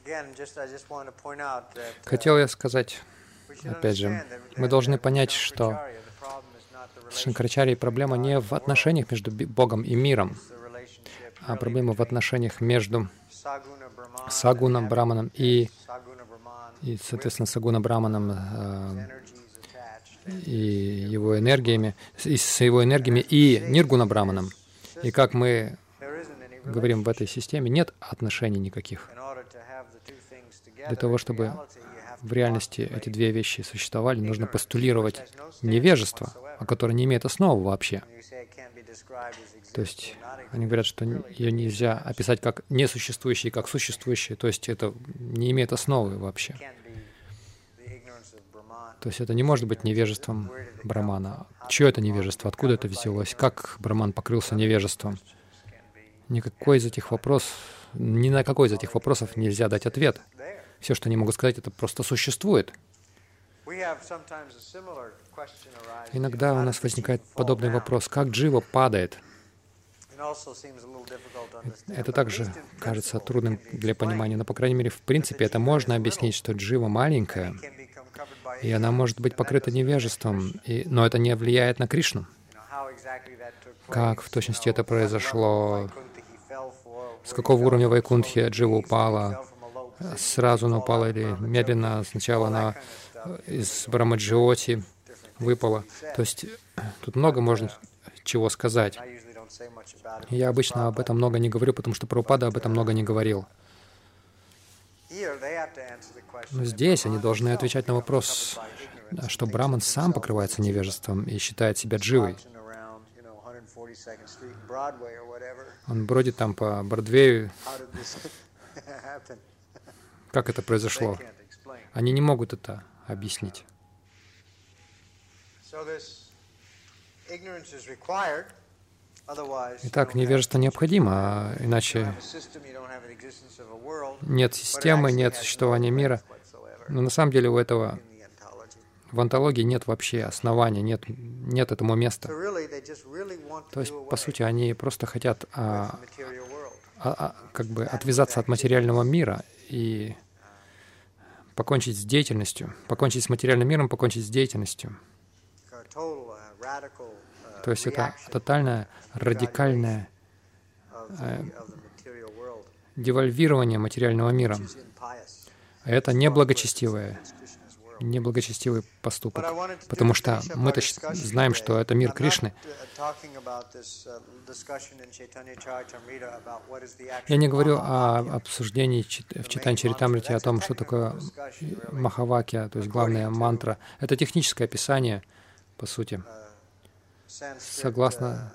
Хотел я сказать, опять же, мы должны понять, что с Шанкарачарьей проблема не в отношениях между Богом и миром, а проблема в отношениях между Сагуна Браманом и соответственно, Сагуна Браманом и его энергиями, и Ниргуна Браманом. И как мы говорим в этой системе, нет отношений никаких. Для того, чтобы в реальности эти две вещи существовали, нужно постулировать невежество, которое не имеет основы вообще. То есть они говорят, что ее нельзя описать как несуществующее, как существующее, то есть это не имеет основы вообще. То есть это не может быть невежеством Брамана. Чье это невежество? Откуда это взялось? Как Браман покрылся невежеством? Ни на какой из этих вопросов нельзя дать ответ. Все, что они могут сказать, это просто существует. Иногда у нас возникает подобный вопрос, как джива падает. Это также кажется трудным для понимания, но, по крайней мере, в принципе, это можно объяснить, что джива маленькая, и она может быть покрыта невежеством, но это не влияет на Кришну. Как в точности это произошло? С какого уровня Вайкунтхи джива упала? Сразу она упала или медленно? Сначала она из Брамаджиоти выпала. То есть тут много можно чего сказать. Я обычно об этом много не говорю, потому что Прабхупада об этом много не говорил. Но здесь они должны отвечать на вопрос, что Браман сам покрывается невежеством и считает себя дживой. Он бродит там по Бродвею. Как это произошло? Они не могут это объяснить. Итак, невежество необходимо, иначе нет системы, нет существования мира. Но на самом деле у этого в онтологии нет вообще основания, нет этому места. То есть, по сути, они просто хотят как бы отвязаться от материального мира и покончить с деятельностью, покончить с материальным миром, покончить с деятельностью. То есть это тотальное, радикальное девальвирование материального мира. Это неблагочестивый поступок, потому что мы-то знаем, что это мир Кришны. Я не говорю о обсуждении в Чайтанья-чаритамрите о том, что такое Махавакья, то есть главная мантра. Это техническое описание, по сути. Согласно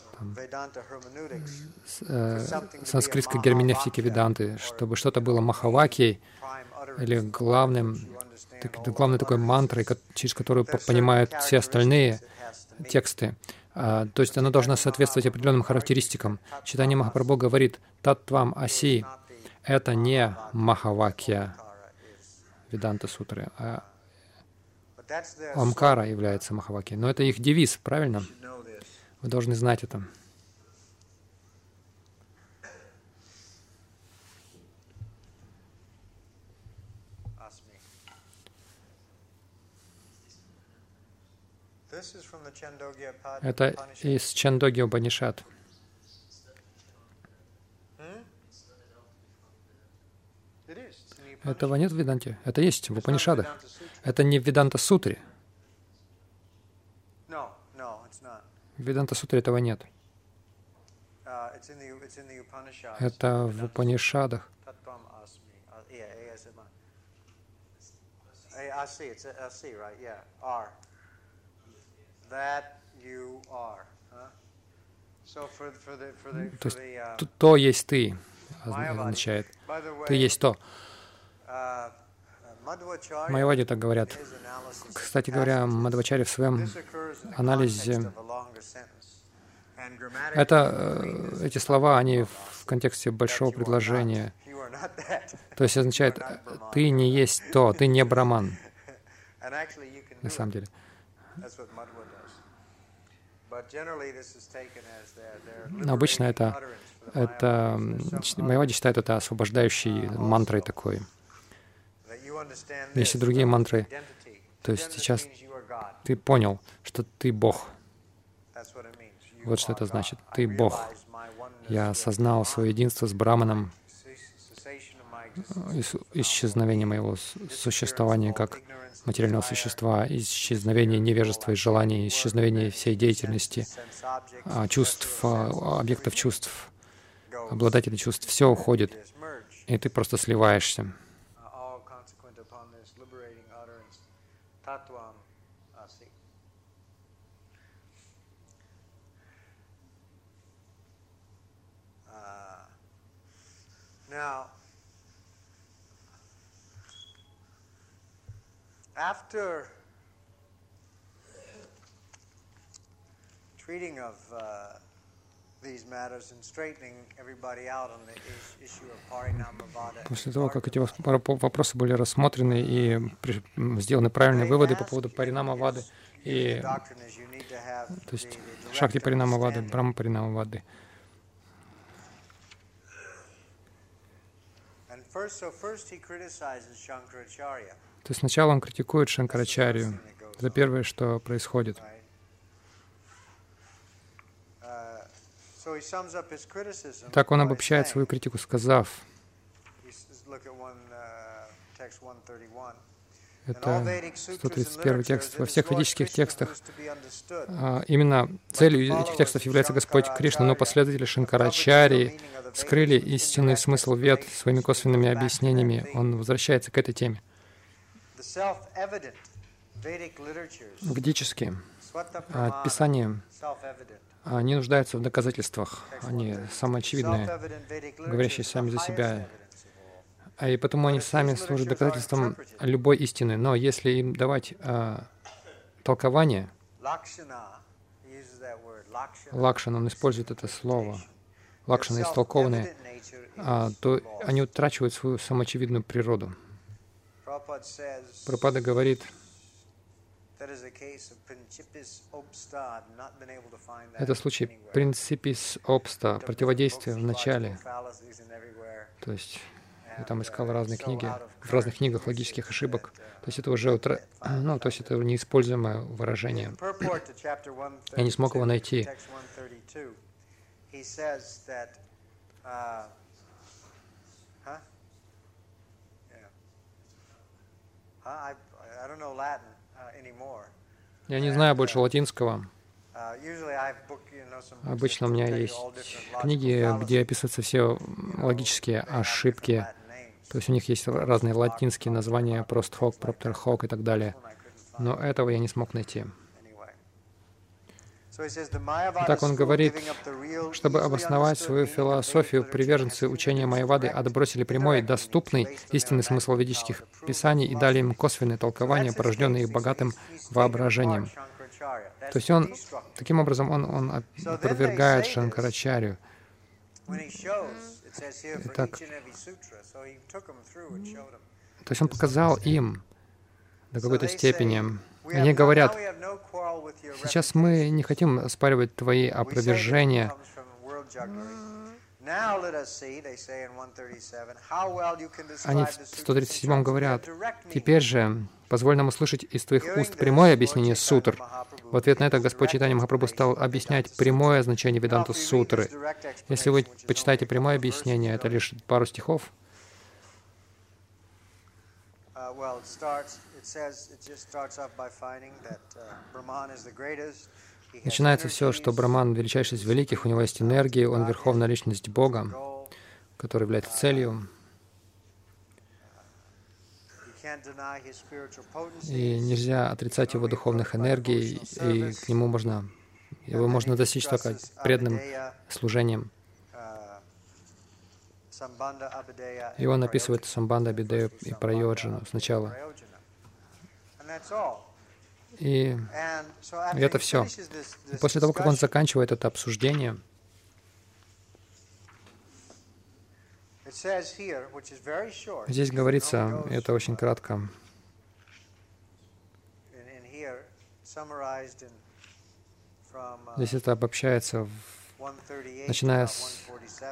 санскритской герменевтике Веданты, чтобы что-то было Махавакьей или главной такой мантрой, через которую понимают все остальные тексты. То есть она должна соответствовать определенным характеристикам. Чайтанья Махапрабху говорит, «Таттвам аси» — это не Махавакья Веданта Сутры, а Омкара является Махавакьей. Но это их девиз, правильно? Вы должны знать это. Это из Чандогья Упанишад. Этого нет в Веданте. Это есть в Упанишадах. Это не в Веданта Сутре. В Веданта Сутре этого нет. Это в Упанишадах. То есть то есть ты, означает. Ты есть то. Майявади так говорят. Кстати говоря, Мадхвачарья в своем анализе, эти слова, они в контексте большого предложения. То есть означает, ты не есть то, ты не Браман. На самом деле. Но обычно это Это Майявади считает это освобождающей мантрой такой. Если другие мантры, то есть сейчас ты понял, что ты Бог. Вот что это значит. Ты Бог. Я осознал свое единство с Браманом, исчезновение моего существования как материального существа, исчезновение невежества и желаний, исчезновение всей деятельности, чувств, объектов чувств, обладателей чувств. Все уходит, и ты просто сливаешься. Now, after treating of these matters and straightening everybody out on the issue of Parinamavada, После того, как эти вопросы были рассмотрены и сделаны правильные выводы по поводу Паринамавады, и, то есть Шакти Паринамавады, Брахма Паринамавады, то есть сначала он критикует Шанкарачарью. Это первое, что происходит. Так он обобщает свою критику, сказав, это 131 текст. Во всех ведических текстах именно целью этих текстов является Господь Кришна, но последователи Шанкарачарьи скрыли истинный смысл вед своими косвенными объяснениями. Он возвращается к этой теме. Ведические писания, они нуждаются в доказательствах, они самоочевидные, говорящие сами за себя. И потому они сами служат доказательством любой истины. Но если им давать толкование, лакшана, он использует это слово, лакшана истолкованные, то они утрачивают свою самоочевидную природу. Прабхупада говорит, это случай принципис обста, противодействия в начале. То есть я там искал разные книги, в разных книгах логических ошибок. То есть это уже то есть это неиспользуемое выражение. Я не смог его найти. Я не знаю больше латинского. Обычно у меня есть книги, где описываются все логические ошибки. То есть у них есть разные латинские названия, простхок, проптерхок и так далее. Но этого я не смог найти. Итак, он говорит, чтобы обосновать свою философию, приверженцы учения Майявады отбросили прямой, доступный истинный смысл ведических писаний и дали им косвенные толкования, порожденные их богатым воображением. То есть он, таким образом, он опровергает Шанкарачарью. Итак, то есть он показал им до какой-то степени. Они говорят, сейчас мы не хотим оспаривать твои опровержения. Они в 137 говорят, теперь же позволь нам услышать из твоих уст прямое объяснение сутр. В ответ на это Господь Чайтанья Махапрабху стал объяснять прямое значение Веданта сутры. Если вы почитаете прямое объяснение, это лишь пару стихов. Начинается все, что Браман величайший из великих, у него есть энергия, он верховная личность Бога, который является целью. И нельзя отрицать его духовных энергий, и к нему его можно достичь только преданным служением. И он описывает Самбанда, Абидею и Прайоджану сначала. И это все. И после того, как он заканчивает это обсуждение, здесь говорится, это очень кратко, здесь это обобщается начиная с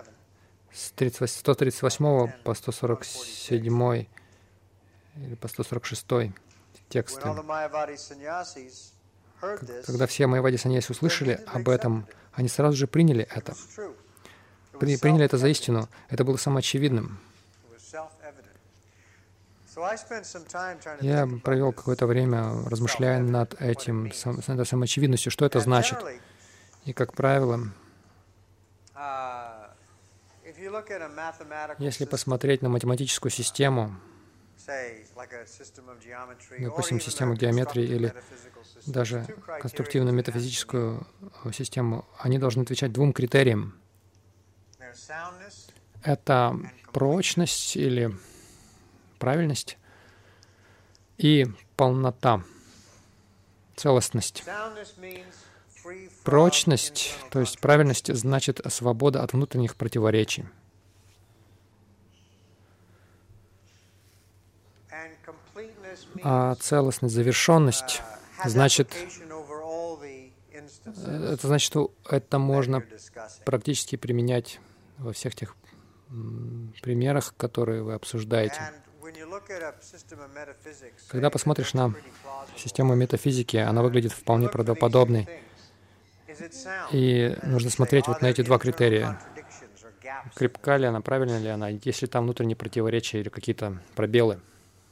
138 по 147 или по 146 тексты. Когда все майявади саньяси услышали об этом, они сразу же приняли это. Приняли это за истину. Это было самоочевидным. Я провел какое-то время, размышляя над этим, над этой самоочевидностью, что это значит. И, как правило, если посмотреть на математическую систему, допустим, систему геометрии или даже конструктивную метафизическую систему, они должны отвечать двум критериям. Это прочность или правильность и полнота, целостность. Прочность, то есть правильность, значит свобода от внутренних противоречий. А целостность, завершенность, значит, это значит, что это можно практически применять во всех тех примерах, которые вы обсуждаете. Когда посмотришь на систему метафизики, она выглядит вполне правдоподобной. И нужно смотреть вот на эти два критерия. Крепка ли она, правильна ли она, есть ли там внутренние противоречия или какие-то пробелы.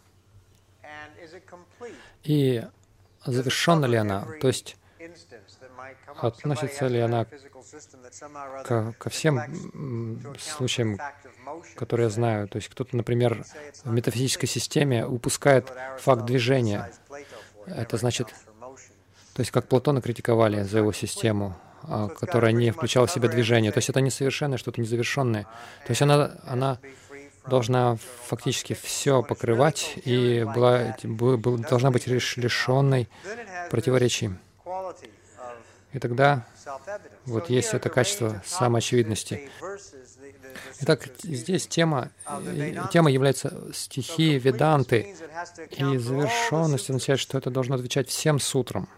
И завершенна ли она, то есть относится ли она ко всем случаям, которые я знаю. То есть кто-то, например, в метафизической системе упускает факт движения. Это значит, то есть как Платона критиковали за его систему, которая не включала в себя движение. То есть это несовершенное, что-то незавершенное. То есть она должна фактически все покрывать и должна быть лишенной противоречий. И тогда вот есть это качество самоочевидности. Итак, здесь тема является стихией Веданты, и завершенность означает, что это должно отвечать всем сутрам.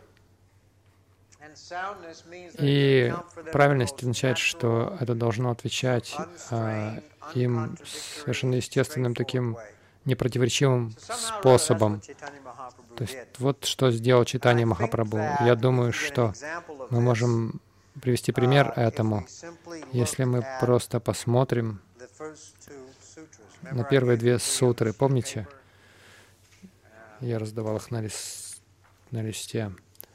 И правильность означает, что это должно отвечать им совершенно естественным, таким непротиворечивым способом. То есть вот что сделал Чайтанья Махапрабху. Я думаю, что мы можем привести пример этому, если мы просто посмотрим на первые две сутры. Помните? Я раздавал их на листе.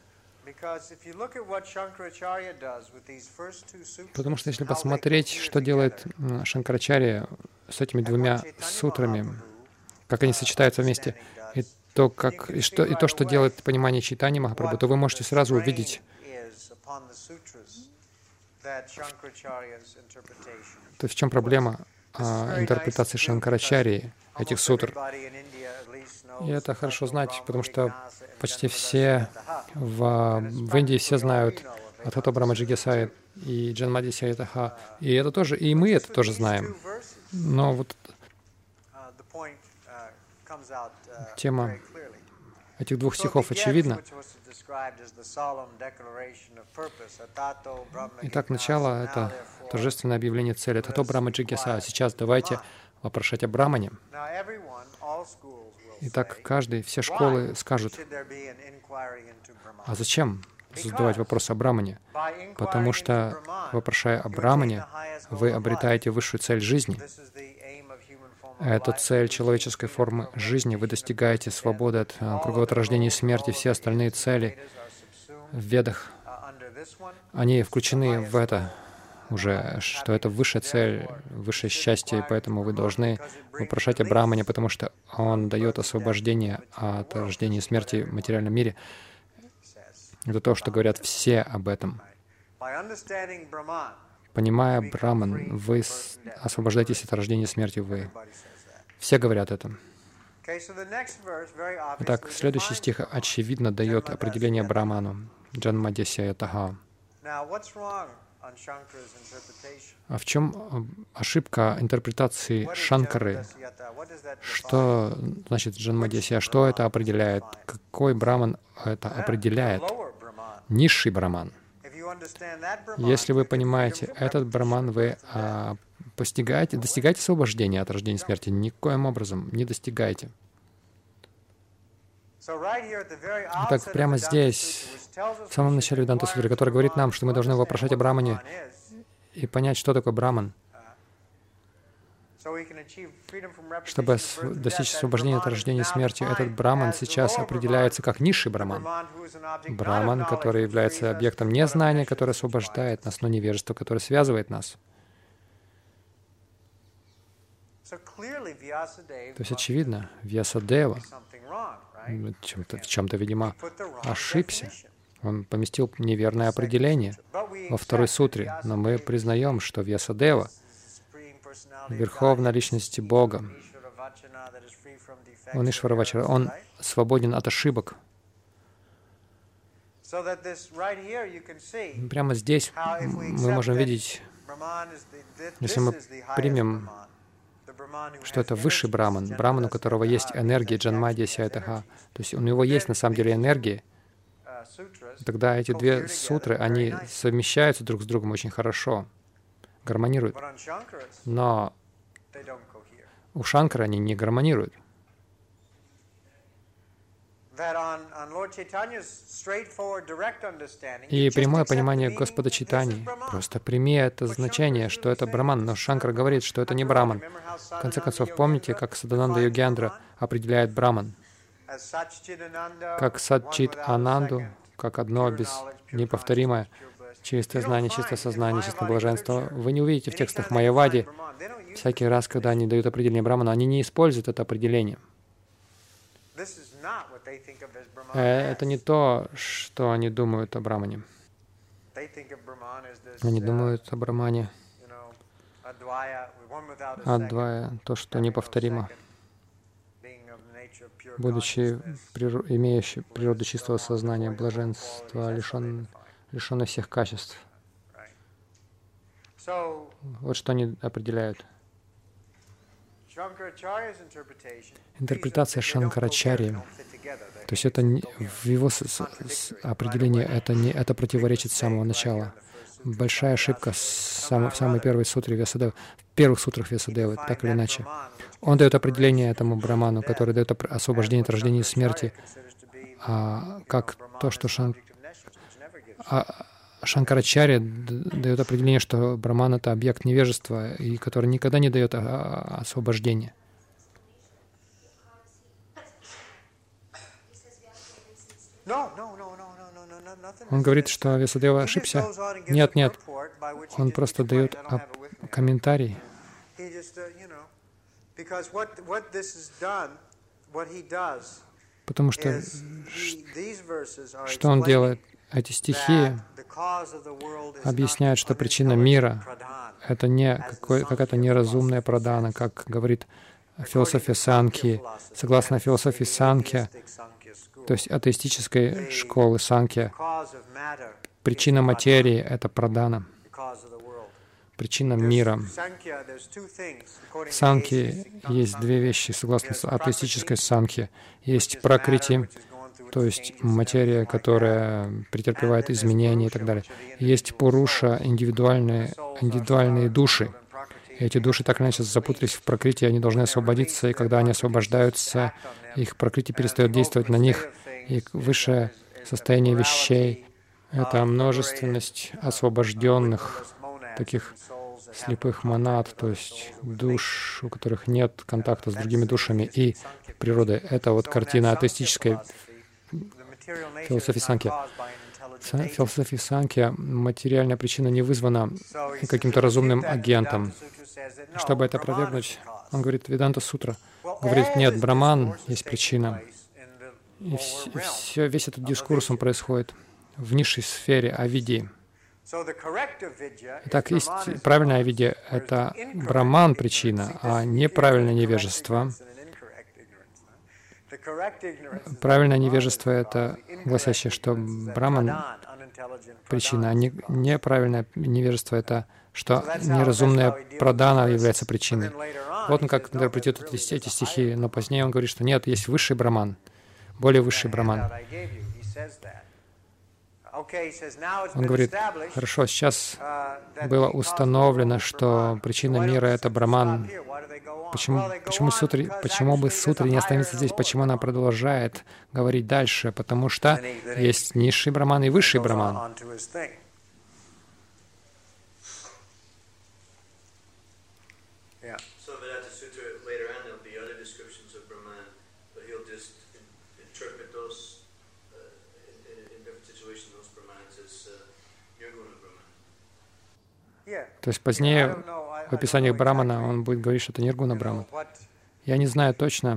Потому что если посмотреть, что делает Шанкарачарья с этими двумя сутрами, как они сочетаются вместе, и то, что делает понимание Чайтаньи Махапрабху, то вы можете сразу увидеть, то есть в чем проблема интерпретации Шанкарачарьи этих сутр. И это хорошо знать, потому что почти все в Индии все знают Адхата Брахма Джигьяса и Джанмади Саятаха. И это тоже, и мы это тоже знаем. Но вот тема этих двух стихов очевидна. Итак, начало — это торжественное объявление цели. Адхата Брахма Джигьяса. Сейчас давайте вопрошать о Брахмане. Итак, все школы скажут, а зачем задавать вопрос о Брахмане? Потому что, вопрошая о Брахмане, вы обретаете высшую цель жизни. Это цель человеческой формы жизни. Вы достигаете свободы от кругового рождения и смерти. Все остальные цели в Ведах, они включены в это уже, что это высшая цель, высшее счастье, и поэтому вы должны вопрошать о Брахмане, потому что он дает освобождение от рождения и смерти в материальном мире. Это то, что говорят все об этом. Понимая Брахман, вы освобождаетесь от рождения и смерти. Вы все говорят это. Итак, следующий стих очевидно дает определение Брахману. Джанмади Саятаха. А в чем ошибка интерпретации Шанкары? Что значит Джанмадьясия? Что это определяет? Какой Брахман это определяет? Низший Брахман. Если вы понимаете этот Браман, вы достигаете освобождения от рождения и смерти? Никоим образом не достигаете. Итак, прямо здесь, в самом начале Веданта Сутры, который говорит нам, что мы должны вопрошать о Брамане и понять, что такое Браман, чтобы достичь освобождения от рождения и смерти. Этот Браман сейчас определяется как низший Браман. Браман, который является объектом незнания, который освобождает нас, но невежество, которое связывает нас. То есть, очевидно, Вьясадева в чем-то, видимо, ошибся. Он поместил неверное определение во второй сутре. Но мы признаем, что Вьясадева, Верховная Личность Бога, он Ишвара Вачара, он свободен от ошибок. Прямо здесь мы можем видеть, если мы примем, что это высший Браман, Браман, у которого есть энергия Джанмадья Сятаха, то есть у него есть на самом деле энергия, тогда эти две сутры, они совмещаются друг с другом очень хорошо, гармонируют. Но у Шанкара они не гармонируют. И прямое понимание Господа Чайтаньи, просто прими это значение, что это Браман, но Шанкара говорит, что это не Браман. В конце концов, помните, как Садананда Йогендра определяет Браман? Как Садчит Ананду, как одно неповторимое, чистое знание, чистое сознание, чистое блаженство. Вы не увидите в текстах Майявади, всякий раз, когда они дают определение Брамана, они не используют это определение. Это не то, что они думают о Брамане. Они думают о Брамане Адвая, то, что неповторимо, будучи имеющий природу чистого сознания, блаженства, лишенный всех качеств. Вот что они определяют. Интерпретация Шанкарачарьи, то есть это в его определении это противоречит с самого начала. Большая ошибка в самой первой сутре Вьясадевы, в первых сутрах Вьясадевы, так или иначе. Он дает определение этому Браману, который дает освобождение от рождения и смерти, как то, что Шанкарачарья дает определение, что Браман — это объект невежества, и который никогда не дает освобождения. Он говорит, что Вьясадева ошибся. Нет, нет. Он просто дает комментарий. Потому что он делает? Эти стихи объясняют, что причина мира — это не какая-то неразумная прадана, как говорит философия Санхьи. Согласно философии Санхья, то есть атеистической школы Санхья, причина материи — это прадана, причина мира. В Санхье есть две вещи, согласно атеистической Санхье. Есть пракрити, то есть материя, которая претерпевает изменения и так далее. Есть пуруша, индивидуальные души. И эти души так или иначе запутались в пракрити, они должны освободиться, и когда они освобождаются, их пракрити перестает действовать на них, и высшее состояние вещей — это множественность освобожденных, таких слепых монад, то есть душ, у которых нет контакта с другими душами и природой. Это вот картина атеистической философии Санхья. В философии Санхья материальная причина не вызвана каким-то разумным агентом. Чтобы это опровергнуть, он говорит, Веданта Сутра говорит, нет, Браман есть причина. И весь этот дискурс, он происходит в низшей сфере авидии. Итак, правильная авидия — это Браман причина, а неправильное невежество. Правильное невежество — это гласящее, что Браман — причина, а неправильное невежество — это что неразумная прадана является причиной. Вот он как интерпретирует эти стихи, но позднее он говорит, что нет, есть высший Браман, более высший Браман. Он говорит, хорошо, сейчас было установлено, что причина мира — это Браман. Почему бы сутра не остановиться здесь? Почему она продолжает говорить дальше? Потому что есть низший Браман и высший Браман. То есть позднее в описаниях Брамана он будет говорить, что это Ниргуна Браман. Я не знаю точно,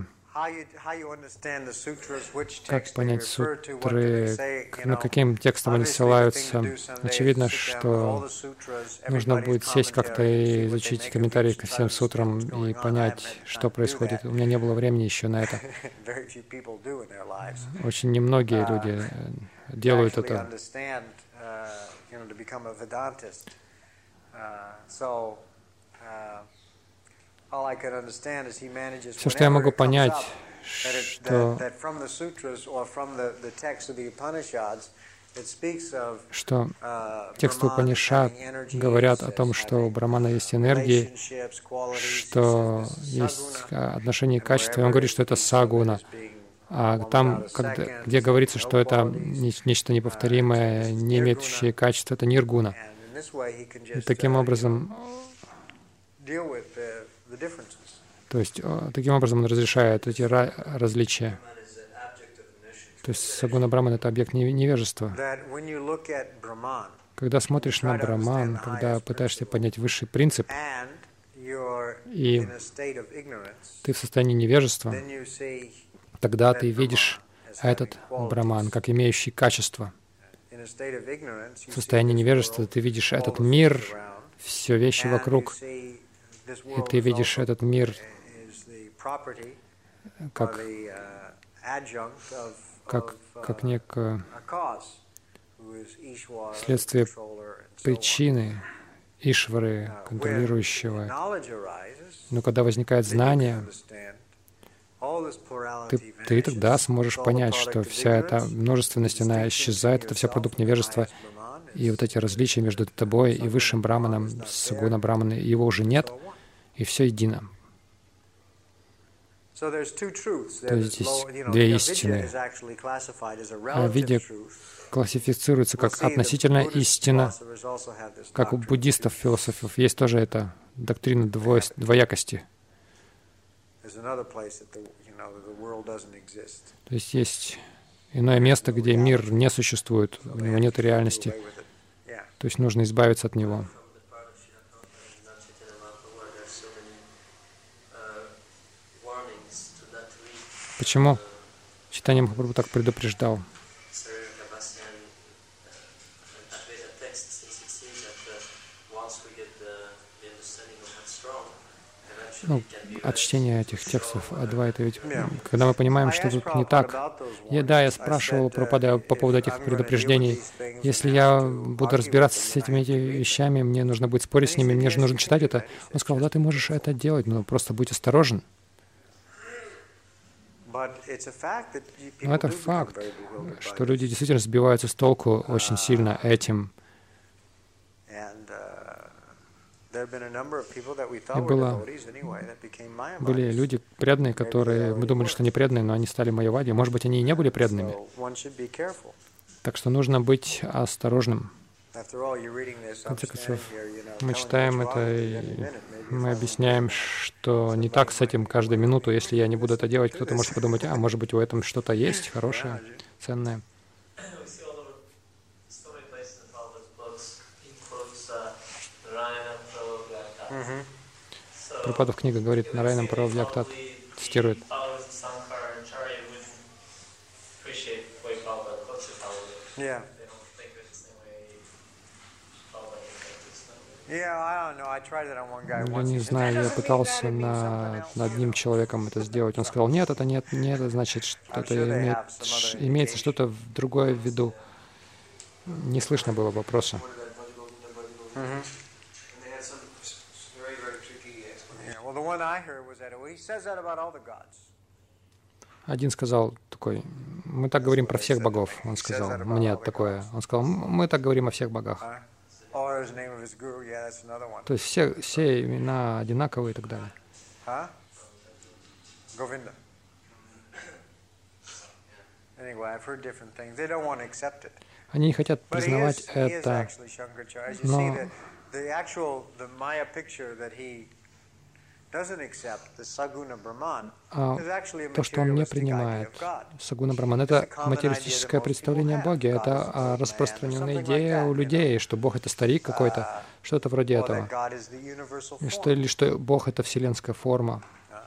как понять сутры, на каким текстом они ссылаются. Очевидно, что нужно будет сесть как-то и изучить комментарии ко всем сутрам и понять, что происходит. У меня не было времени еще на это. Очень немногие люди делают это. Все, что я могу понять, что тексты Упанишад говорят о том, что у Брамана есть энергии, что есть отношения и качества, и он говорит, что это сагуна. А там, где говорится, что это нечто неповторимое, не имеющее качества, это ниргуна. И таким образом, то есть, таким образом он разрешает эти различия. То есть сагуна Браман — это объект невежества. Когда смотришь на Браман, когда пытаешься понять высший принцип, и ты в состоянии невежества, тогда ты видишь этот Браман как имеющий качество. В состоянии невежества ты видишь этот мир, все вещи вокруг, и ты видишь этот мир как некое следствие причины Ишвары, контролирующего. Но когда возникает знание, ты тогда сможешь понять, что вся эта множественность, она исчезает, это все продукт невежества, и вот эти различия между тобой и высшим Браманом, сагуна Брамана, его уже нет, и все едино. То есть здесь две истины. А Видья классифицируется как относительная истина, как у буддистов, философов. Есть тоже эта доктрина двоякости. То есть иное место, где мир не существует, у него нет реальности. То есть нужно избавиться от него. Почему Чайтанья Махапрабху так предупреждал? От чтения этих текстов Адвайта, ведь когда мы понимаем, что тут не так, я спрашивал Прабхупада по поводу этих предупреждений. Если я буду разбираться с этими вещами, мне нужно будет спорить с ними, мне же нужно читать это. Он сказал, да, ты можешь это делать, но просто будь осторожен. Но это факт, что люди действительно сбиваются с толку очень сильно этим. И были люди преданные, которые мы думали, что они преданные, но они стали майявади. Может быть, они и не были преданными. Так что нужно быть осторожным. В конце концов, мы читаем это, и мы объясняем, что не так с этим каждую минуту. Если я не буду это делать, кто-то может подумать, может быть, в этом что-то есть хорошее, ценное. Прабхупада в книге говорит, Нарайанам Паравьяктат цитирует. Я не знаю, я пытался над одним человеком это сделать. Он сказал, нет, это нет, это значит, что это имеется что-то другое в виду. Не слышно было вопроса. Один сказал такой: мы так говорим про всех богов. Он сказал мне такое. Он сказал: мы так говорим о всех богах. То есть все имена одинаковые и так далее. Они не хотят признавать это, но то, что он не принимает, Сагуна Браман, это материалистическое представление о Боге, это распространенная идея у людей, что Бог — это старик какой-то, что-то вроде этого, или что Бог — это вселенская форма.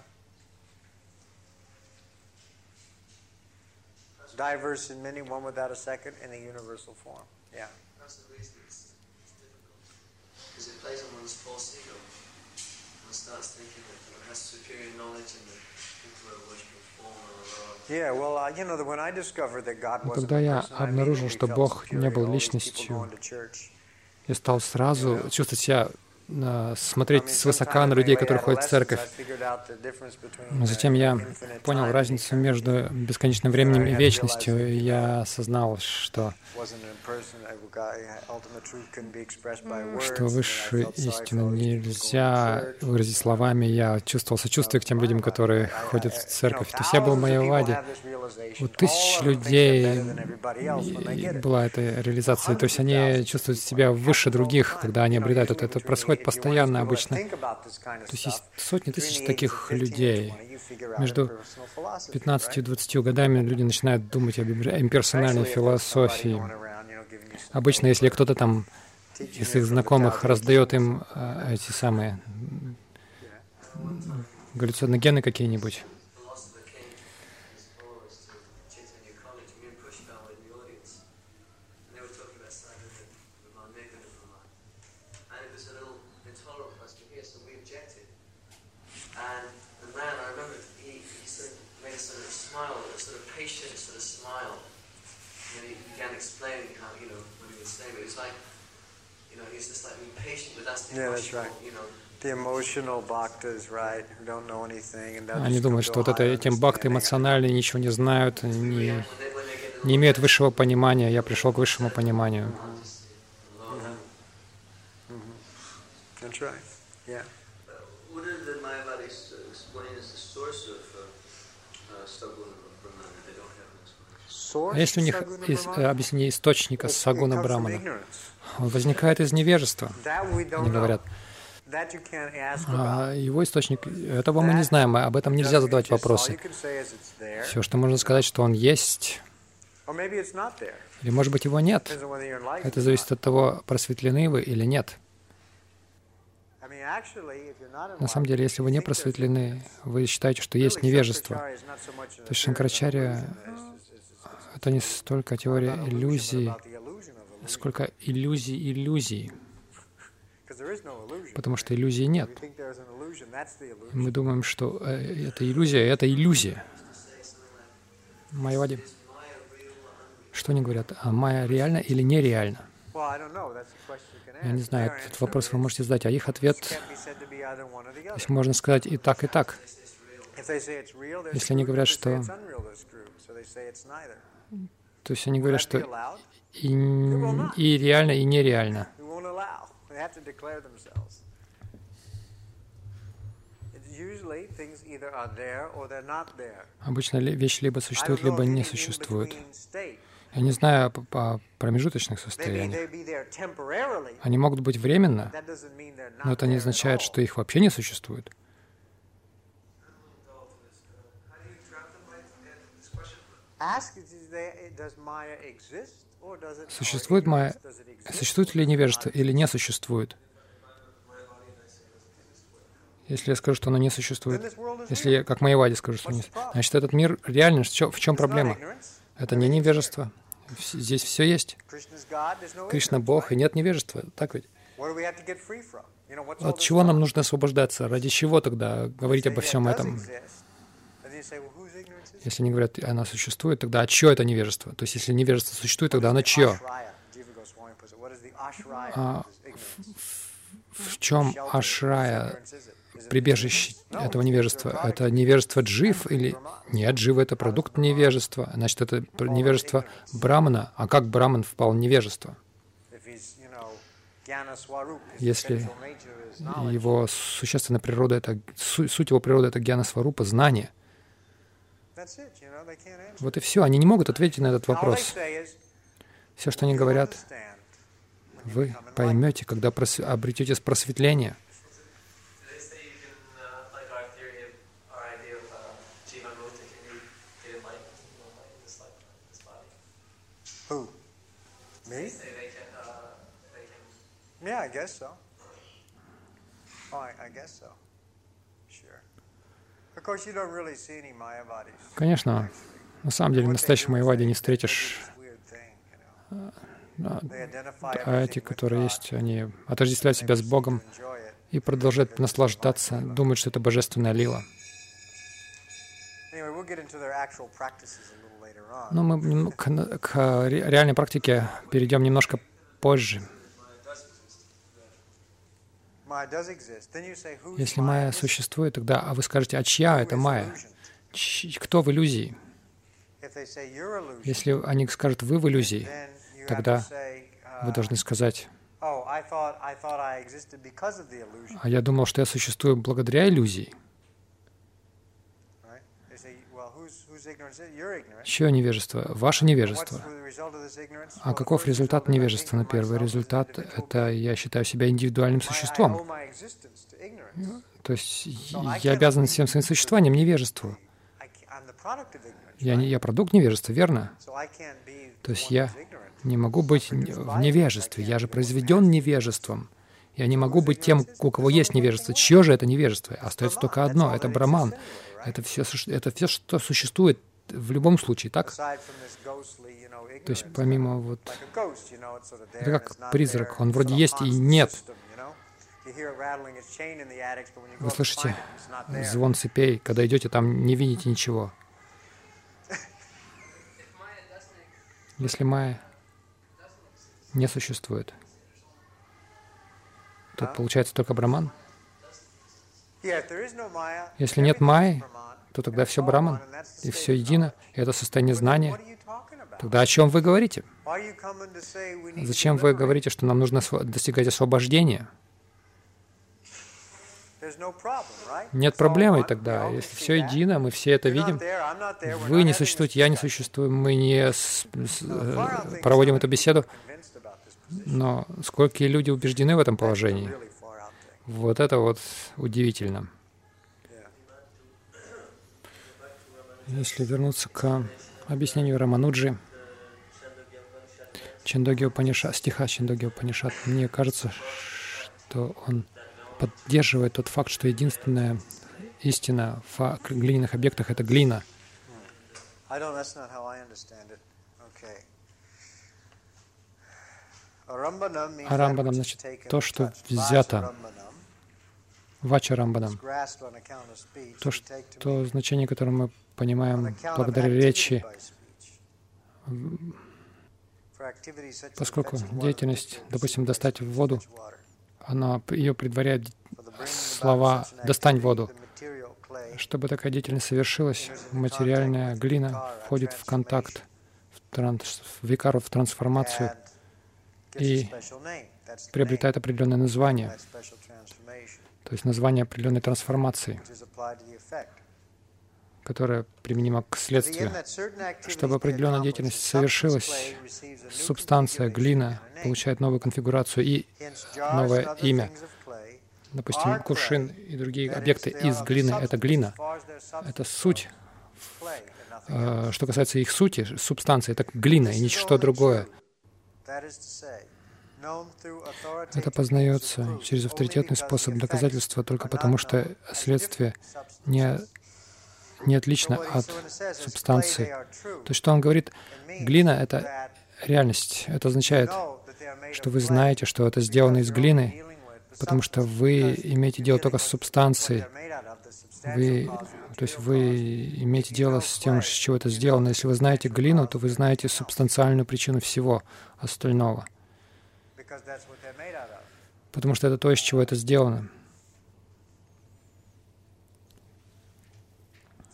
Diverse in many, one without a second, in a universal form. Yeah. That's the reason it's difficult. Because it plays on one's false ego. One starts thinking that one has superior knowledge and that people are worshiping form or Yeah, well, you know, when I discovered that God wasn't Когда a я person, I обнаружил, immediately что felt Бог не был superior to all these people личностью, going to church. я стал сразу чувствовать себя, смотреть свысока на людей, которые ходят в церковь. Но затем я понял разницу между бесконечным временем и вечностью, и я осознал, что высшую истину нельзя выразить словами. Я чувствовал сочувствие к тем людям, которые ходят в церковь. То есть я был в Майяваде. У тысяч людей была эта реализация. То есть они чувствуют себя выше других, когда они обретают это. Это происходит постоянно обычно. То есть есть сотни тысяч таких людей. Между 15 и 20 годами люди начинают думать об имперсональной философии. Обычно, если кто-то там из их знакомых раздает им эти самые галлюциногены какие-нибудь, они думают, что вот это этим бхакты эмоциональные, ничего не знают, не имеют высшего понимания. Я пришел к высшему пониманию. А если у них объяснение источника Сагуна Брамана, он возникает из невежества, они говорят. Его источник, этого мы не знаем, об этом нельзя задавать вопросы. Все, что можно сказать, что он есть, или, может быть, его нет. Это зависит от того, просветлены вы или нет. На самом деле, если вы не просветлены, вы считаете, что есть невежество. То есть Шанкарачарья — это не столько теория иллюзий, сколько иллюзий. Потому что иллюзии нет. Мы думаем, что это иллюзия. Майявади. Что они говорят? А майя реальна или нереальна? Я не знаю, этот вопрос вы можете задать, а их ответ, то есть можно сказать и так, и так. Если они говорят, что... То есть они говорят, что и реально, и нереально. Обычно вещи либо существуют, либо не существуют. Я не знаю о промежуточных состояниях. Они могут быть временно, но это не означает, что их вообще не существует. Существует майя? Существует ли невежество или не существует? Если я скажу, что оно не существует, если я, как Майявади, скажу, что не существует, значит, этот мир реальный. В чем проблема? Это не невежество. Здесь все есть. Кришна — Бог, и нет невежества. Так ведь? От чего нам нужно освобождаться? Ради чего тогда говорить обо всем этом? Если они говорят, оно существует, тогда чье это невежество? То есть, если невежество существует, тогда оно чье? В чем ашрая? прибежище этого невежества? Это невежество джив или... Нет, джива — это продукт невежества. Значит, это невежество брамана. А как браман впал в невежество? Если его существенная природа, суть его природы — это гьяна-сварупа, знание. Вот и все. Они не могут ответить на этот вопрос. Все, что они говорят, вы поймете, когда обретете просветление. Конечно, на самом деле в настоящем майяваде не встретишь. А эти, которые есть, они отождествляют себя с Богом и продолжают наслаждаться, думают, что это божественная лила. Но мы к реальной практике перейдем немножко позже. Если майя существует, тогда, вы скажете, а чья это майя? Кто в иллюзии? Если они скажут, вы в иллюзии, тогда вы должны сказать, а я думал, что я существую благодаря иллюзии. Чье невежество? Ваше невежество. А каков результат невежества? На первый результат — это я считаю себя индивидуальным существом. То есть я обязан всем своим существованием невежеству. Я продукт невежества, верно? То есть я не могу быть в невежестве. Я же произведен невежеством. Я не могу быть тем, у кого есть невежество. Чье же это невежество? Остается только одно — это браман. Это все, что существует в любом случае, так? То есть помимо вот... Это как призрак. Он вроде есть и нет. Вы слышите звон цепей. Когда идете, там не видите ничего. Если майя не существует, то получается только браман. Если нет майи, то тогда все браман, и все едино, и это состояние знания. Тогда о чем вы говорите? Зачем вы говорите, что нам нужно достигать освобождения? Нет проблемы тогда. Если все едино, мы все это видим. Вы не существуете, я не существую, мы не проводим эту беседу. Но сколько люди убеждены в этом положении? Вот это вот удивительно. Если вернуться к объяснению Рамануджи, стиха Чандогья Упанишат, мне кажется, что он поддерживает тот факт, что единственная истина в глиняных объектах — это глина. Арамбанам значит то, что взято. Вача Рамбанам. То значение, которое мы понимаем благодаря речи, поскольку деятельность, допустим, достать воду, ее предваряет слова «достань воду». Чтобы такая деятельность совершилась, материальная глина входит в контакт, в викару, в трансформацию и приобретает определенное название, то есть название определенной трансформации, которая применима к следствию. Чтобы определенная деятельность совершилась, субстанция, глина, получает новую конфигурацию и новое имя. Допустим, кувшин и другие объекты из глины — это глина. Это суть. Что касается их сути, субстанции — это глина и ничто другое. Это познается через авторитетный способ доказательства только потому, что следствие не отлично от субстанции. То есть, что он говорит, глина — это реальность. Это означает, что вы знаете, что это сделано из глины, потому что вы имеете дело только с субстанцией. То есть вы имеете дело с тем, с чего это сделано. Если вы знаете глину, то вы знаете субстанциальную причину всего остального. Потому что это то, из чего это сделано.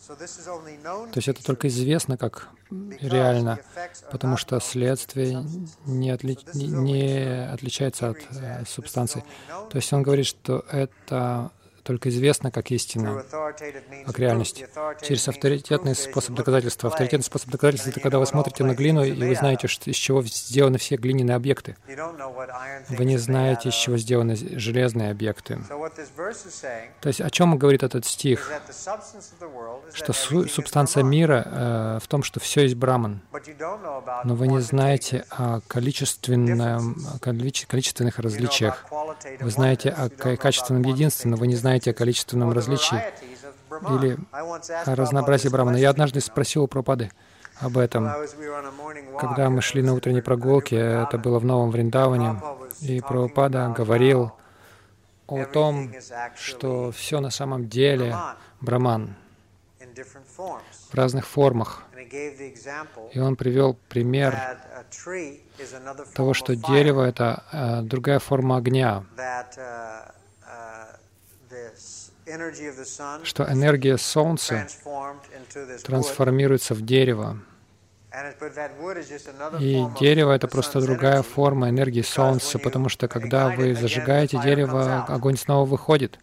То есть это только известно как реально, потому что следствие не отличается от субстанции. То есть он говорит, что это только известно как истина, как реальность, через авторитетный способ доказательства. Авторитетный способ доказательства — это когда вы смотрите на глину, и вы знаете, из чего сделаны все глиняные объекты. Вы не знаете, из чего сделаны железные объекты. То есть о чем говорит этот стих? Что субстанция мира в том, что все есть Браман. Но вы не знаете о количественных различиях. Вы знаете о качественном единстве, но вы не знаете о количественном различии или о разнообразии Брамана. Я однажды спросил у Прабхупады об этом, когда мы шли на утренней прогулке, это было в Новом Вриндаване, и Прабхупада говорил о том, что все на самом деле Браман в разных формах. И он привел пример того, что дерево — это другая форма огня, что энергия Солнца трансформируется в дерево. И дерево — это просто другая форма энергии Солнца, потому что когда вы зажигаете дерево, огонь снова выходит.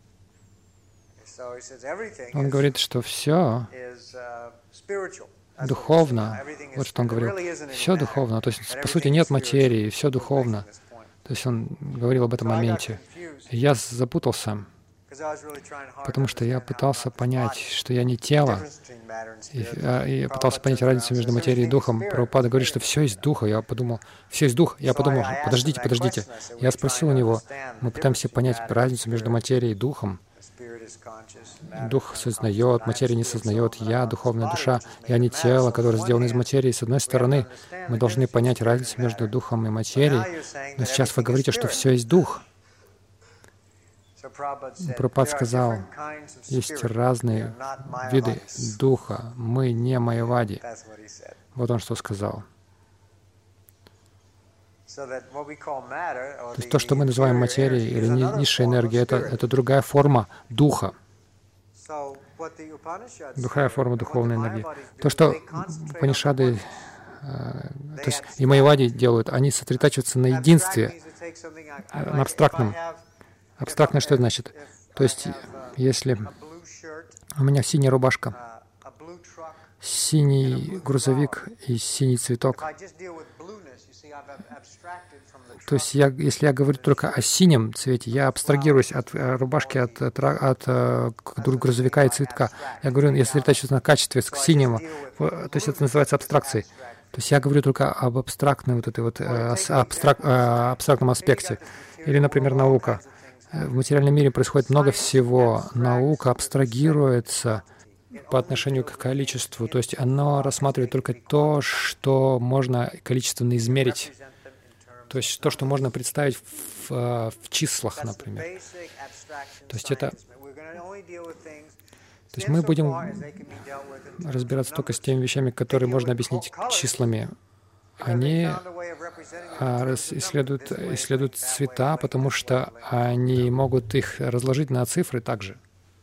Он говорит, что все духовно. Вот что он говорил. Все духовно. То есть, по сути, нет материи, все духовно. То есть он говорил об этом моменте. И я запутался, потому что я пытался понять, что я не тело, и я пытался понять разницу между материей и духом. Прабхупада говорит, что все есть духа. Я подумал, все есть дух. Я подумал, подождите. Я спросил у него, мы пытаемся понять разницу между материей и духом. Дух сознает, материя не сознает. Я — духовная душа. Я не тело, которое сделано из материи. С одной стороны, мы должны понять разницу между духом и материей. Но сейчас вы говорите, что все есть дух. Прабхупада сказал, есть разные виды духа. Мы не майявади. Вот он что сказал. То есть то, что мы называем материей или низшей энергией, это другая форма духа. Другая форма духовной энергии. То, что Упанишады, то есть и майявади делают, они сосредотачиваются на единстве, на абстрактном. Абстрактное что это значит? То есть, если у меня синяя рубашка, синий грузовик и синий цветок, то есть если я говорю только о синем цвете, я абстрагируюсь от рубашки, от грузовика и цветка. Я говорю, я сосредотачиваюсь на качестве синего, то есть это называется абстракцией. То есть я говорю только об абстрактной вот этой вот абстрактном аспекте. Или, например, наука. В материальном мире происходит много всего. Наука абстрагируется по отношению к количеству. То есть оно рассматривает только то, что можно количественно измерить. То есть то, что можно представить в числах, например. То есть мы будем разбираться только с теми вещами, которые можно объяснить числами. Они исследуют цвета, потому что они могут их разложить на цифры также.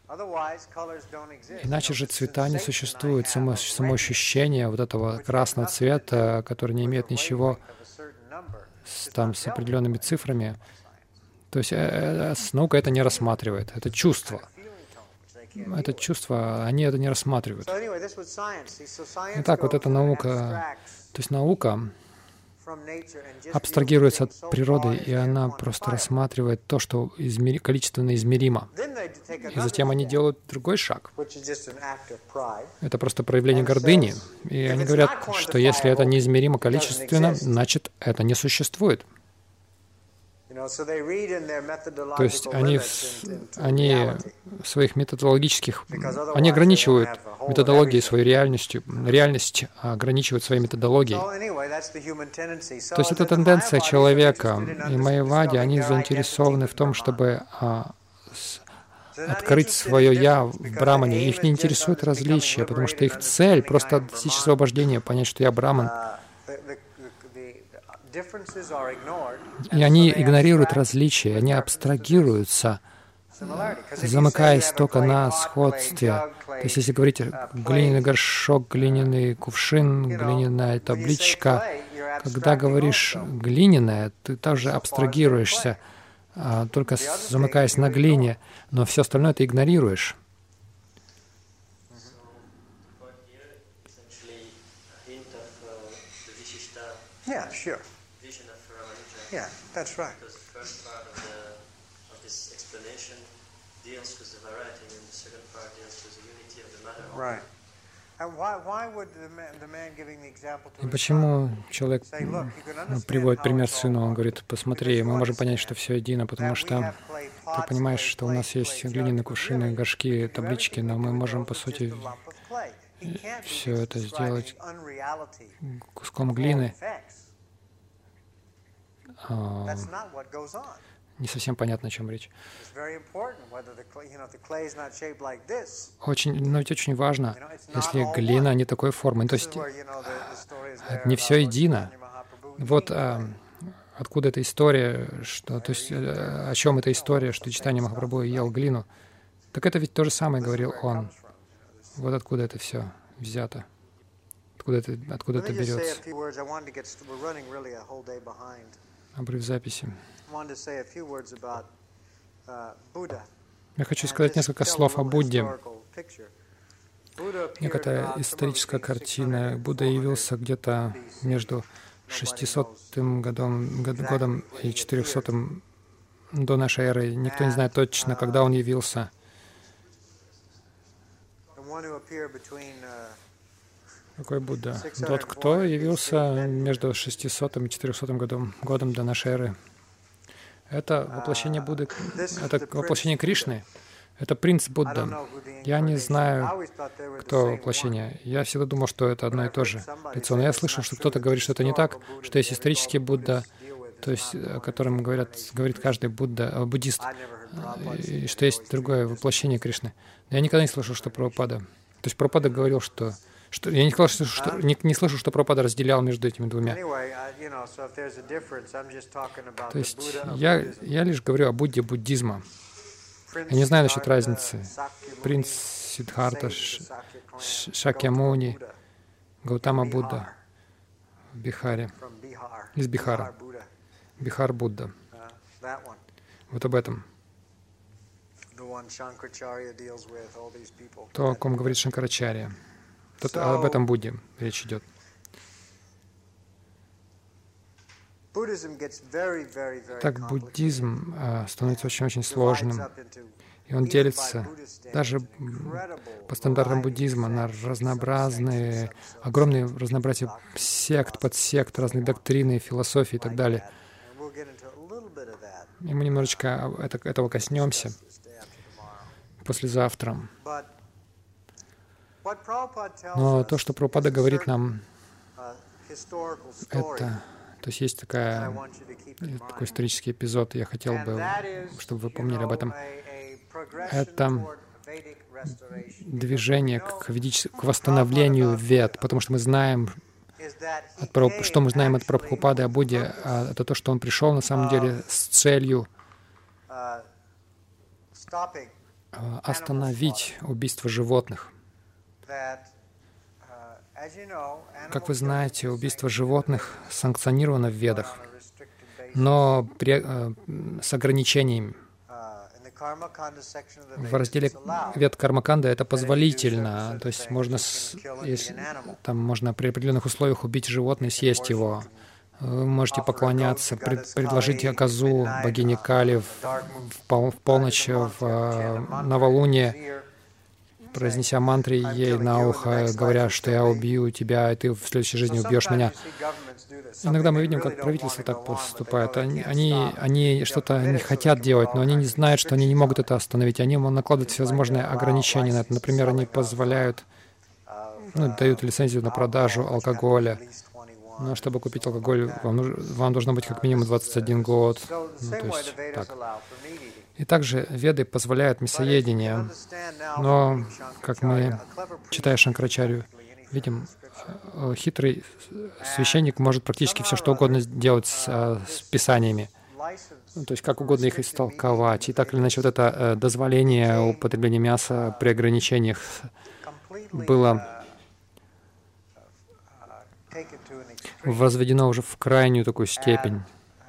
Иначе же цвета не существуют. Само ощущение вот этого красного цвета, который не имеет ничего с определенными цифрами. То есть наука это не рассматривает. Это чувство. Это чувство, они это не рассматривают. Итак, вот эта наука, то есть наука абстрагируется от природы, и она просто рассматривает то, что количественно измеримо. И затем они делают другой шаг. Это просто проявление гордыни. И они говорят, что если это неизмеримо количественно, значит, это не существует. То есть они в своих методологических, они ограничивают методологией свою реальность ограничивают своей методологией. То есть это тенденция человека. И майявади, они заинтересованы в том, чтобы открыть свое «я» в Брамане. Их не интересует различия, потому что их цель — просто достичь освобождения, понять, что я Браман. И они игнорируют различия, они абстрагируются замыкаясь только на сходстве. То есть, если говорить глиняный горшок, глиняный кувшин, глиняная табличка, когда говоришь глиняная, ты также абстрагируешься, только замыкаясь на глине, но все остальное ты игнорируешь. Yeah, sure. Yeah, that's right. Because the first part of this explanation deals with the variety, and the second part deals with the unity of the matter. Right. And why would the man giving the example to И his почему son человек say, look, you can understand приводит how пример it's all сыну? Он one. говорит, посмотри, мы можем понять, что все едино, потому что ты понимаешь, что у нас есть глиняные кувшины, горшки, таблички, но мы можем, по сути, все это сделать куском глины. Не совсем понятно, о чем речь. Но ведь очень важно, если глина не такой формы. То есть не все едино. Вот откуда эта история, что, то есть о чем эта история, что Чайтанья Махапрабху ел глину. Так это ведь то же самое говорил он. Вот откуда это все взято. Откуда это берется. Обрыв записи. Я хочу сказать несколько слов о Будде. Некоторая историческая картина. Будда явился где-то между 600 годом и 400 до нашей эры. Никто не знает точно, когда он явился. Какой Будда? Тот, кто явился между 600 и 400 годом до нашей эры. Это воплощение Будды, это воплощение Кришны, это принц Будда. Я не знаю, кто воплощение. Я всегда думал, что это одно и то же лицо. Но я слышал, что кто-то говорит, что это не так, что есть исторический Будда, то есть о котором говорит каждый буддист, и что есть другое воплощение Кришны. Я никогда не слышал, что Прабхупада. То есть Прабхупада говорил, что я не слышал, что Прабхупада разделял между этими двумя. То есть я лишь говорю о Будде буддизма. Я не знаю насчет разницы. Принц Сиддхарта, Шакьямуни, Гаутама Будда в Бихаре, из Бихара. Бихар Будда. Вот об этом. То, о ком говорит Шанкарачарья. Об этом Будде речь идет. Так буддизм становится очень-очень сложным. И он делится даже по стандартам буддизма на разнообразные, огромные разнообразие сект, подсект, разных доктрин, философий и так далее. И мы немножечко этого коснемся послезавтра. Но то, что Прабхупада говорит нам, это, то есть есть такой исторический эпизод, я хотел бы, чтобы вы помнили об этом. Это движение к восстановлению вед, потому что мы знаем, что мы знаем от Прабхупады о Будде, это то, что он пришел на самом деле с целью остановить убийство животных. Как вы знаете, убийство животных санкционировано в Ведах, но с ограничениями. В разделе Вед Кармаканда это позволительно, то есть можно при определенных условиях убить животное и съесть его. Вы можете поклоняться, предложить козу богине Кали в полночь, в новолуние, произнеся мантры ей на ухо, говоря, что я убью тебя, и ты в следующей жизни убьешь меня. Иногда мы видим, как правительство так поступает. Они что-то не хотят делать, но они не знают, что они не могут это остановить. Они накладывают всевозможные ограничения на это. Например, они позволяют, дают лицензию на продажу алкоголя. Но чтобы купить алкоголь, вам должно быть как минимум 21 год. То есть так. И также Веды позволяют мясоедение. Но, как мы, читая Шанкарачарью, видим, хитрый священник может практически все, что угодно делать с писаниями. то есть как угодно их истолковать. И так или иначе вот это дозволение употребления мяса при ограничениях было возведено уже в крайнюю такую степень.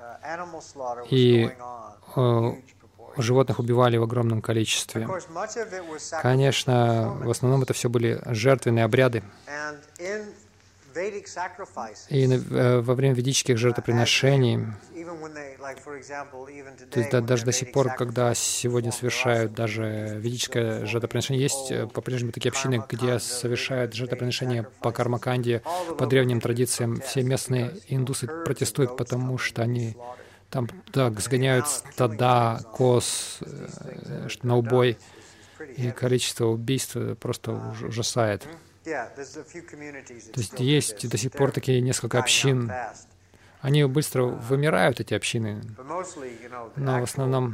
И животных убивали в огромном количестве. Конечно, в основном это все были жертвенные обряды. И во время ведических жертвоприношений, то есть даже до сих пор, когда сегодня совершают даже ведическое жертвоприношение, есть по-прежнему такие общины, где совершают жертвоприношение по кармаканде, по древним традициям. Все местные индусы протестуют, потому что они там так сгоняют стада, коз на убой, и количество убийств просто ужасает. То есть есть до сих пор такие несколько общин. Они быстро вымирают, эти общины, но в основном...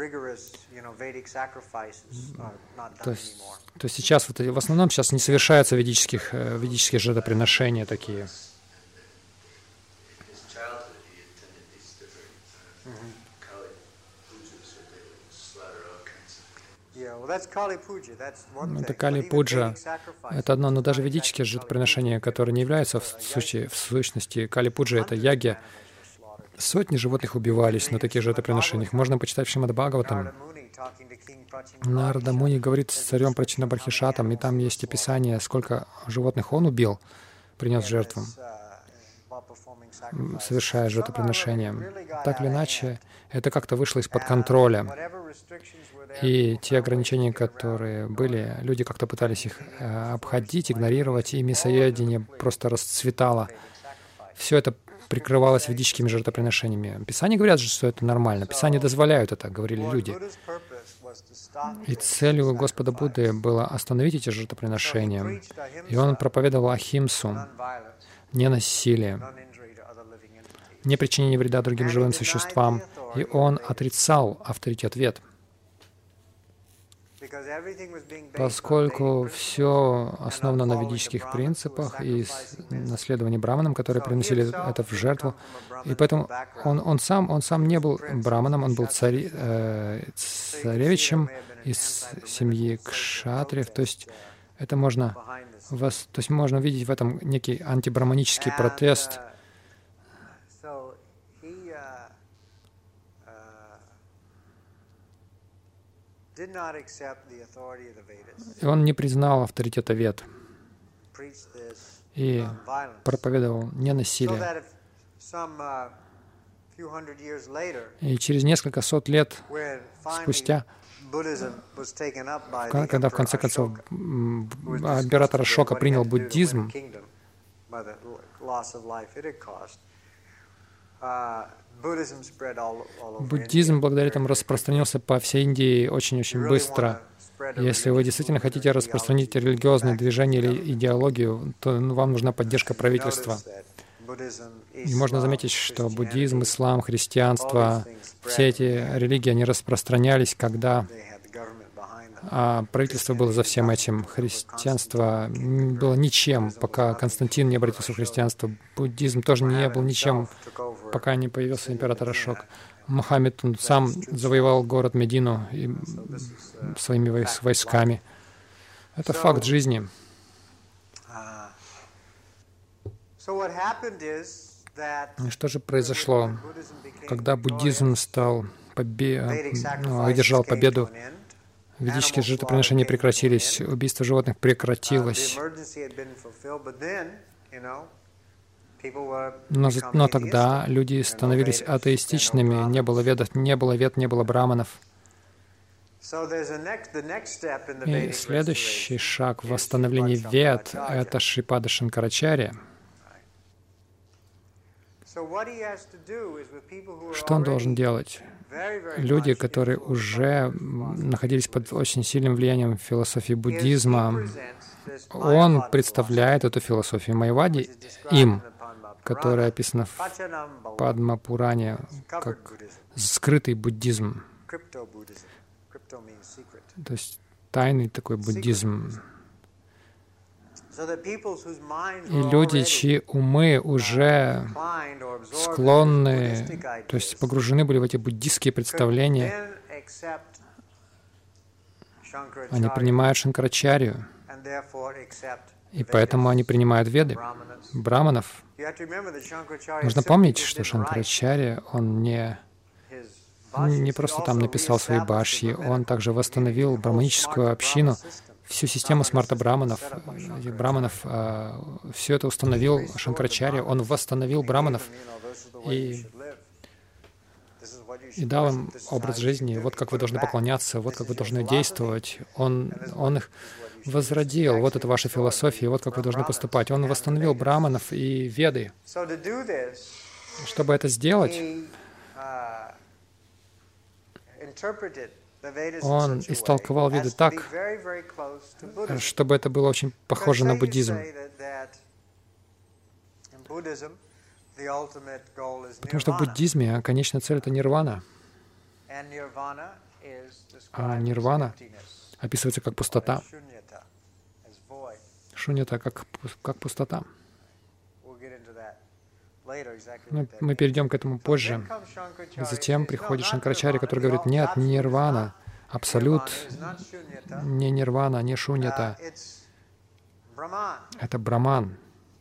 То есть сейчас, в основном сейчас не совершаются ведические жертвоприношения такие. Это Кали-пуджа, это одно, но даже ведические жертвоприношения, которые не являются в сущности Кали-пуджа, это яги. Сотни животных убивались на таких жертвоприношениях. Можно почитать в Шримад-Бхагаватам. Нарада Муни говорит с царем Прачинабархишатом, и там есть описание, сколько животных он убил, принес в жертву, совершая жертвоприношение. Так или иначе, это как-то вышло из-под контроля. И те ограничения, которые были, люди как-то пытались их обходить, игнорировать, и мясоедение просто расцветало. Все это прикрывалось ведическими жертвоприношениями. Писания говорят, что это нормально. Писания дозволяют это, говорили люди. И целью Господа Будды было остановить эти жертвоприношения. И Он проповедовал ахимсу, ненасилие, не причинение вреда другим живым существам. И Он отрицал авторитет Вед. Поскольку все основано на ведических принципах и наследовании браманам, которые приносили это в жертву, и поэтому он сам не был браманом, он был царевичем из семьи кшатриев, то есть это можно увидеть в этом некий антибраманический протест. И он не признал авторитета Вед и проповедовал ненасилие. И через несколько сот лет спустя, когда в конце концов император Ашока принял буддизм, буддизм благодаря этому распространился по всей Индии очень-очень быстро. Если вы действительно хотите распространить религиозное движение или идеологию, то вам нужна поддержка правительства. И можно заметить, что буддизм, ислам, христианство, все эти религии, они распространялись, когда правительство было за всем этим. Христианство было ничем, пока Константин не обратился в христианство. Буддизм тоже не был ничем, пока не появился император Ашок. Мухаммед сам завоевал город Медину своими войсками. Это факт жизни. И что же произошло, когда буддизм одержал победу? Ведические жертвоприношения прекратились, убийство животных прекратилось. Но тогда люди становились атеистичными, не было вед, не было браманов. И следующий шаг в восстановлении вед — это Шрипада Шанкарачарья. Что он должен делать? Люди, которые уже находились под очень сильным влиянием философии буддизма, он представляет эту философию Майявади им, которая описана в Падма-пуране как скрытый буддизм, то есть тайный такой буддизм. И люди, чьи умы уже склонны, то есть погружены были в эти буддистские представления, они принимают Шанкарачарью, и поэтому они принимают Веды, браманов. Нужно помнить, что Шанкарачарья, он не просто там написал свои башьи, он также восстановил браманическую общину, всю систему смарта-браманов, этих браманов, все это установил Шанкарачарья, он восстановил браманов и дал им образ жизни. Вот как вы должны поклоняться, вот как вы должны действовать. Он их возродил. Вот это ваша философия, вот как вы должны поступать. Он восстановил браманов и Веды. Чтобы это сделать, он истолковал Веды так, чтобы это было очень похоже на буддизм. Потому что в буддизме конечная цель — это нирвана. А нирвана описывается как пустота. Шуньята как пустота. Мы перейдем к этому позже. Затем приходит Шанкарачарья, который говорит: нет, не нирвана, абсолют, не нирвана, не шуньята. Это браман.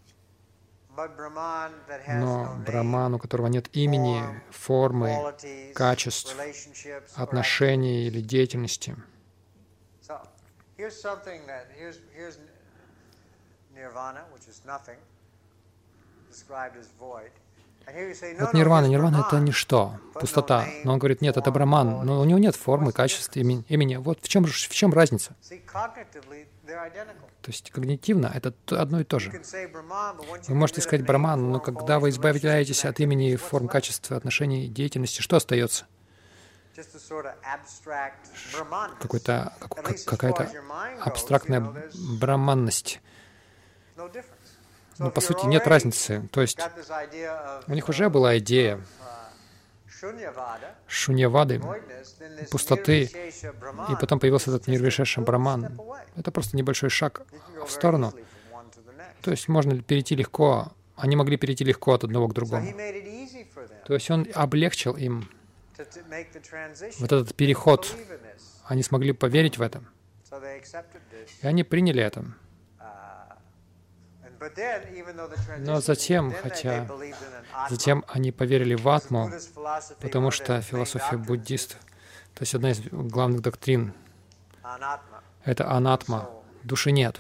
Но браман, у которого нет имени, формы, качеств, отношений или деятельности. Вот нирвана. Нирвана — это ничто, пустота. Но он говорит: нет, это браман, но у него нет формы, качеств, имени. Вот в чем разница? То есть когнитивно это одно и то же. Вы можете сказать браман, но когда вы избавляетесь от имени, форм, качеств, отношений, деятельности, что остается? Какая-то абстрактная браманность. Но по сути нет разницы. То есть у них уже была идея шуньявады, пустоты, и потом появился этот нирвишеша браман. Это просто небольшой шаг в сторону. То есть можно перейти легко, они могли перейти легко от одного к другому. То есть он облегчил им вот этот переход. Они смогли поверить в это. И они приняли это. Но затем они поверили в атму, потому что философия буддистов, то есть одна из главных доктрин, это анатма, души нет.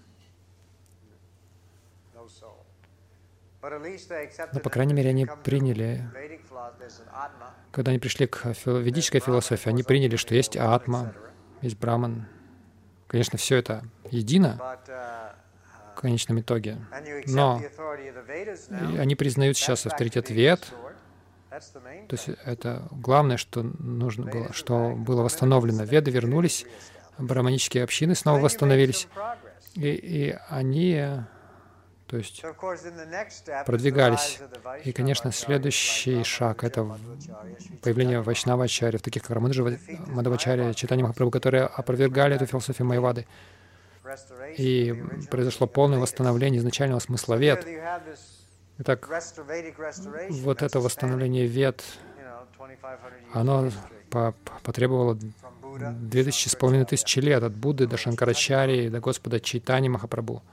Но, по крайней мере, они приняли, когда они пришли к ведической философии, они приняли, что есть атма, есть браман. Конечно, все это едино в конечном итоге. Но они признают сейчас авторитет Вед. То есть это главное, что нужно было, что было восстановлено. Веды вернулись, браманические общины снова восстановились, и они, то есть, продвигались. И, конечно, следующий шаг — это появление вайшнава-ачарьев, таких как Рамануджа Мадхвачарья, Чайтанья Махапрабху, которые опровергали эту философию Майявады. И произошло полное восстановление изначального смысла Вед. Итак, вот это восстановление Вед, оно потребовало 2500 лет от Будды до Шанкарачарьи, до Господа Чайтаньи Махапрабху.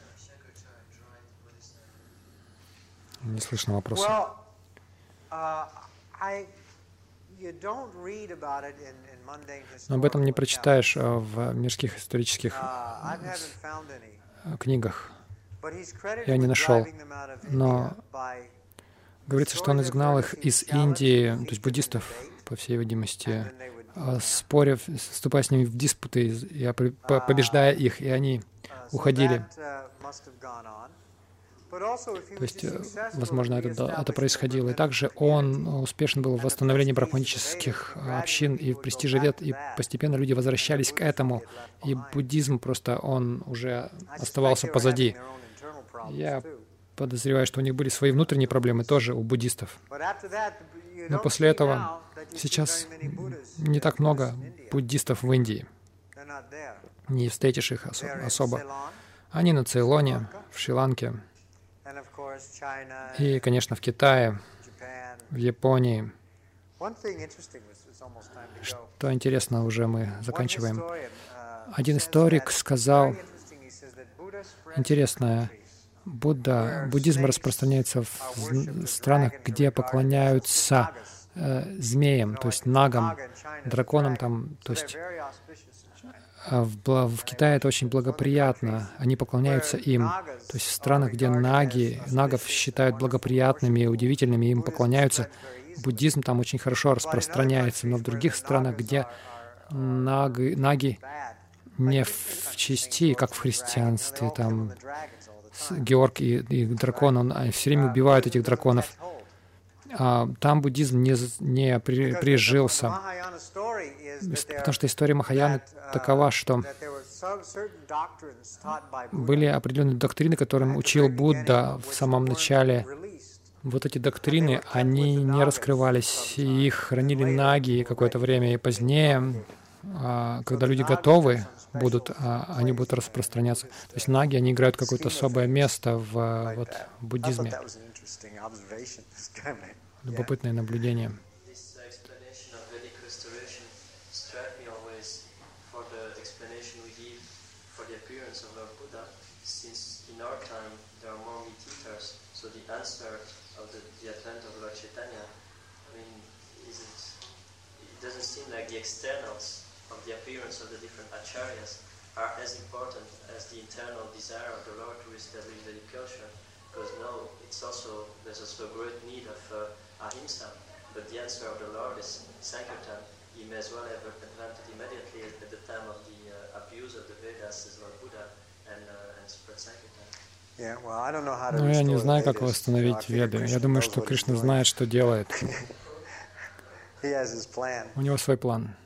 Не слышно вопроса. Но об этом не прочитаешь в мирских исторических книгах. Я не нашел. Но говорится, что он изгнал их из Индии, то есть буддистов, по всей видимости, споря, вступая с ними в диспуты, побеждая их, и они уходили. То есть, возможно, это происходило. И также он успешен был в восстановлении брахманических общин и в престиже Вед, и постепенно люди возвращались к этому, и буддизм просто, он уже оставался позади. Я подозреваю, что у них были свои внутренние проблемы тоже у буддистов. Но после этого сейчас не так много буддистов в Индии. Не встретишь их особо. Они на Цейлоне, в Шри-Ланке и, конечно, в Китае, в Японии. Что интересно, уже мы заканчиваем. Один историк сказал, интересное, буддизм распространяется в странах, где поклоняются змеям, то есть нагам, драконам там, то есть в Китае это очень благоприятно, они поклоняются им. То есть в странах, где нагов считают благоприятными и удивительными, им поклоняются, буддизм там очень хорошо распространяется, но в других странах, где наги не в чести, как в христианстве, там Георг и дракон, они все время убивают этих драконов. Там буддизм не прижился. Потому что история Махаяны такова, что были определенные доктрины, которым учил Будда в самом начале. Вот эти доктрины, они не раскрывались, и их хранили наги какое-то время, и позднее, когда люди готовы будут, они будут распространяться. То есть наги, они играют какое-то особое место в буддизме. Любопытное наблюдение. The externals of the appearance of the different acharyas are as important as the internal desire of the Lord to establish the culture, because no, there's also a great need of ahimsa, but the answer of the Lord is Sankirtan. He may as well have advanced immediately at the time of the abuse of the Vedas as Lord Buddha and spread Sankirtan. Но я не знаю, как восстановить Веды. Я думаю, что Кришна знает, что делает. У него свой план.